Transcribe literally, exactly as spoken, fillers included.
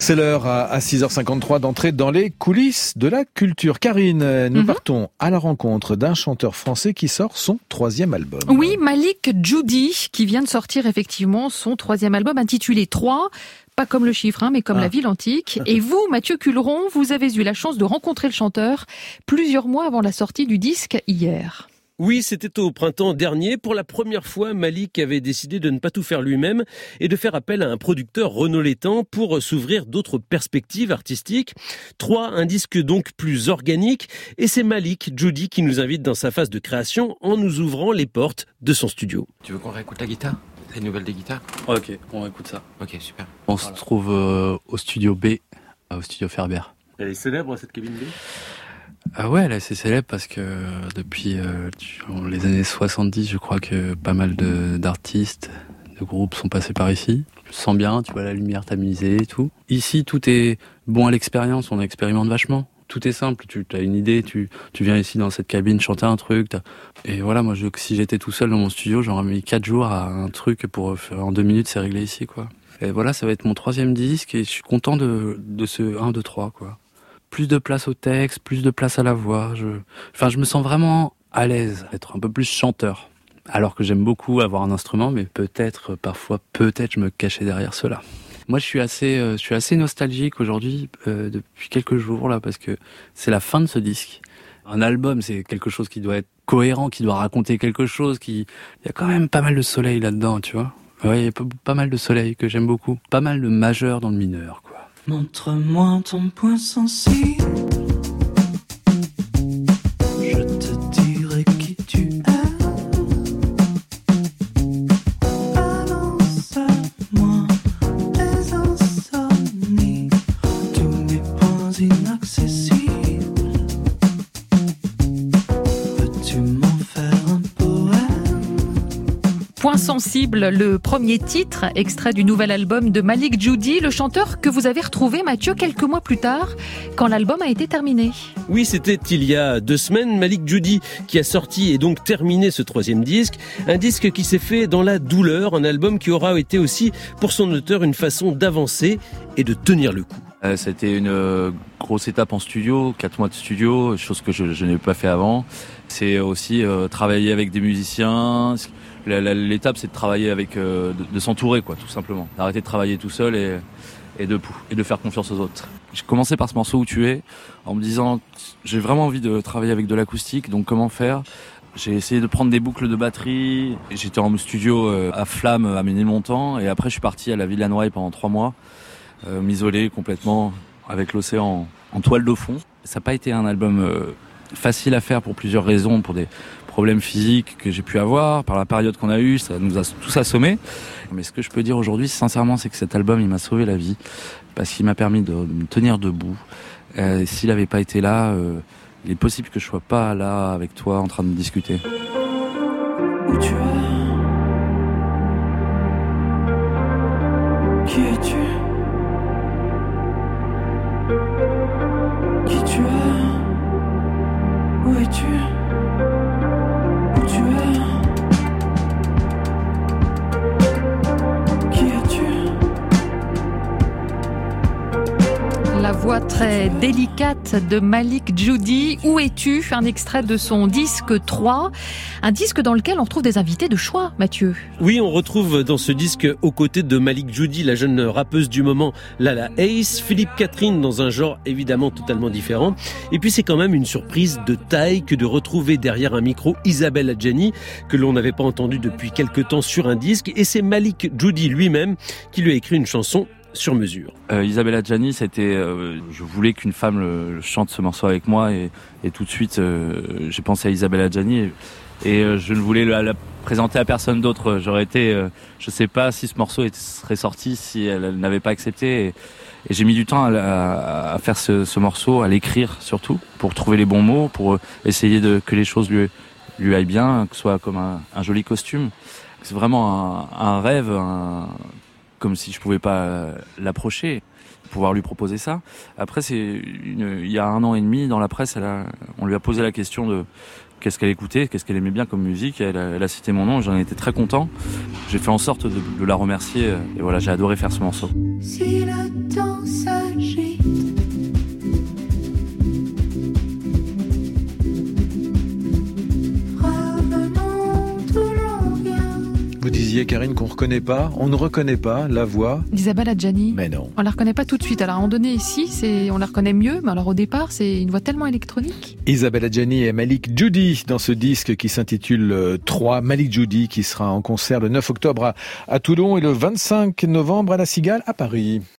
C'est l'heure à six heures cinquante-trois d'entrer dans les coulisses de la culture. Karine, nous mm-hmm. partons à la rencontre d'un chanteur français qui sort son troisième album. Oui, Malik Djoudi, qui vient de sortir effectivement son troisième album intitulé trois. Pas comme le chiffre, hein, mais comme ah. la ville antique. Et vous, Mathieu Culeron, vous avez eu la chance de rencontrer le chanteur plusieurs mois avant la sortie du disque hier. Oui, c'était au printemps dernier. Pour la première fois, Malik avait décidé de ne pas tout faire lui-même et de faire appel à un producteur renolétan pour s'ouvrir d'autres perspectives artistiques. Trois, un disque donc plus organique. Et c'est Malik Djoudi qui nous invite dans sa phase de création en nous ouvrant les portes de son studio. Tu veux qu'on réécoute la guitare ? Les nouvelles des guitares ? Ok, on écoute ça. Ok, super. On voilà. se trouve euh, au studio B, au studio Ferber. Elle est célèbre, cette cabine B ? Ah ouais, elle est assez célèbre parce que depuis euh, les années soixante-dix, je crois que pas mal de, d'artistes, de groupes sont passés par ici. Je sens bien, tu vois la lumière tamisée et tout. Ici, tout est bon à l'expérience, on expérimente vachement. Tout est simple, tu as une idée, tu, tu viens ici dans cette cabine chanter un truc. T'as... Et voilà, moi, je, si j'étais tout seul dans mon studio, j'aurais mis quatre jours à un truc pour faire en deux minutes, c'est réglé ici, quoi. Et voilà, ça va être mon troisième disque et je suis content de, de ce un, deux, trois, quoi. Plus de place au texte, plus de place à la voix. Je... Enfin, je me sens vraiment à l'aise, être un peu plus chanteur. Alors que j'aime beaucoup avoir un instrument, mais peut-être, parfois, peut-être, je me cachais derrière cela. Moi, je suis assez, euh, je suis assez nostalgique aujourd'hui, euh, depuis quelques jours, là, parce que c'est la fin de ce disque. Un album, c'est quelque chose qui doit être cohérent, qui doit raconter quelque chose, qui... Il y a quand même pas mal de soleil là-dedans, tu vois. Ouais, il y a pas mal de soleil que j'aime beaucoup. Pas mal de majeur dans le mineur, quoi. Montre-moi ton point sensible. Je te dirai qui tu es. Balance-moi tes insomnies, tous les points inaccessibles. Peux-tu m'en faire un poème? Point sensible, le premier titre, extrait du nouvel album de Malik Djoudi, le chanteur que vous avez retrouvé, Mathieu, quelques mois plus tard, quand l'album a été terminé. Oui, c'était il y a deux semaines, Malik Djoudi qui a sorti et donc terminé ce troisième disque. Un disque qui s'est fait dans la douleur, un album qui aura été aussi, pour son auteur, une façon d'avancer et de tenir le coup. Euh, c'était une euh, grosse étape en studio, quatre mois de studio, chose que je, je n'ai pas fait avant. C'est aussi euh, travailler avec des musiciens. La, la, l'étape, c'est de travailler avec, euh, de, de s'entourer, quoi, tout simplement. D'arrêter de travailler tout seul et, et de et de faire confiance aux autres. J'ai commencé par ce morceau Où tu es, en me disant, j'ai vraiment envie de travailler avec de l'acoustique, donc comment faire ? J'ai essayé de prendre des boucles de batterie. J'étais en studio euh, à Flamme, à Ménilmontant, et après je suis parti à la Villa Noailles pendant trois mois, euh, m'isoler complètement avec l'océan en, en toile de fond. Ça n'a pas été un album euh, facile à faire pour plusieurs raisons, pour des problèmes physiques que j'ai pu avoir, par la période qu'on a eue, ça nous a tous assommés. Mais ce que je peux dire aujourd'hui, sincèrement, c'est que cet album, il m'a sauvé la vie, parce qu'il m'a permis de, de me tenir debout. Euh, s'il n'avait pas été là, euh, il est possible que je sois pas là avec toi en train de discuter. Où tu es? Qui es-tu? Qui tu es? Où es-tu? Où tu es? Qui es-tu? La voix très délicate de Malik Djoudi. Où es-tu ? Un extrait de son disque trois. Un disque dans lequel on retrouve des invités de choix, Mathieu. Oui, on retrouve dans ce disque, aux côtés de Malik Djoudi, la jeune rappeuse du moment, Lala Ace, Philippe Catherine, dans un genre évidemment totalement différent. Et puis c'est quand même une surprise de taille que de retrouver derrière un micro Isabelle Adjani, que l'on n'avait pas entendu depuis quelque temps sur un disque. Et c'est Malik Djoudi lui-même qui lui a écrit une chanson sur mesure. Euh, Isabelle Adjani, c'était, euh, je voulais qu'une femme le, le chante ce morceau avec moi, et, et tout de suite euh, j'ai pensé à Isabelle Adjani, et, et euh, je ne voulais la, la présenter à personne d'autre. J'aurais été, euh, je sais pas si ce morceau était, serait sorti si elle, elle n'avait pas accepté, et, et j'ai mis du temps à, à, à faire ce, ce morceau, à l'écrire surtout, pour trouver les bons mots, pour essayer de que les choses lui, lui aillent bien, que ce soit comme un, un joli costume. C'est vraiment un, un rêve, un comme si je pouvais pas l'approcher, pouvoir lui proposer ça. Après, c'est une, il y a un an et demi, dans la presse, elle a, on lui a posé la question de qu'est-ce qu'elle écoutait, qu'est-ce qu'elle aimait bien comme musique. Elle a, elle a cité mon nom, j'en étais très content. J'ai fait en sorte de, de la remercier, et voilà, j'ai adoré faire ce morceau. Si le temps s'arrête Vous disiez, Karine, qu'on reconnaît pas, on ne reconnaît pas la voix d'Isabelle Adjani. Mais non. On la reconnaît pas tout de suite. Alors à un moment donné ici, c'est, on la reconnaît mieux, mais alors au départ, c'est une voix tellement électronique. Isabelle Adjani et Malik Djoudi dans ce disque qui s'intitule trois. Malik Djoudi qui sera en concert le neuf octobre à, à Toulon et le vingt-cinq novembre à La Cigale à Paris.